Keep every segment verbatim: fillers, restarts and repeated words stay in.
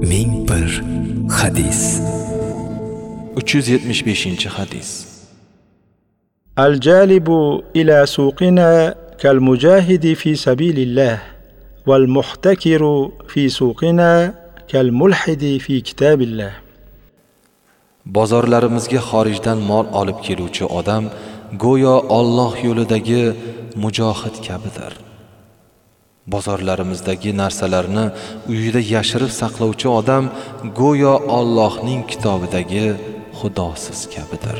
ming bir hadis. uch yuz yetmish beshinchi hadis. Al-jalibu ila suqina kal-mujahidi fi sabilillah wal-muhtakiru fi suqina kal-mulhidi fi kitabillah. Bozorlarimizga xorijdan mol olib keluvchi odam go'yo Alloh yo'lidagi mujohid kabidir. Bozorlarimizdagi narsalarni uyida yashirib saqlovchi odam go'yo Allohning kitobidagi xudosiz kabidir.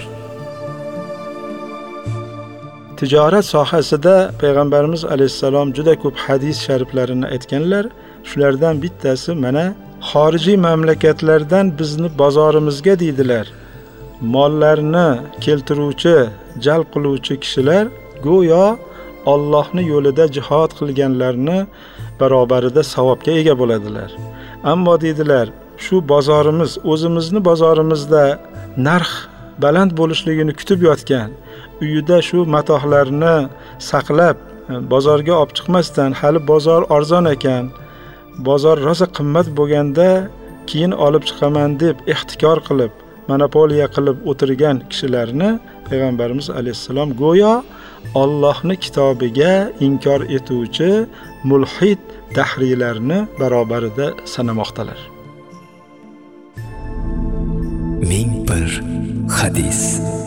Tijorat sohasida payg'ambarimiz alayhisalom juda ko'p hadis shariflarini aytganlar. Shulardan bittasi mana xorijiy mamlakatlardan bizni bozorimizga deydilar. Mollarni keltiruvchi, jalb qiluvchi kishilar go'yo Allohning yo'lida jihad qilganlarni barobarida savobga ega bo'ladilar. Ammo deydilar, shu bozorimiz, o'zimizni bozorimizda narx baland bo'lishligini kutib yotgan, uyida shu matohlarni saqlab, bozorga olib chiqmasdan, hali bozor arzon ekan, bozor rosa qimmat bo'lganda keyin olib chiqaman deb ehtikor qilib, monopoliya qilib o'tirgan kishilarni payg'ambarimiz alayhisalom go'yo Allohning kitobiga inkor etuvchi mulhid dahriylarni barobarida sanamoqdalar. ming bir hadis.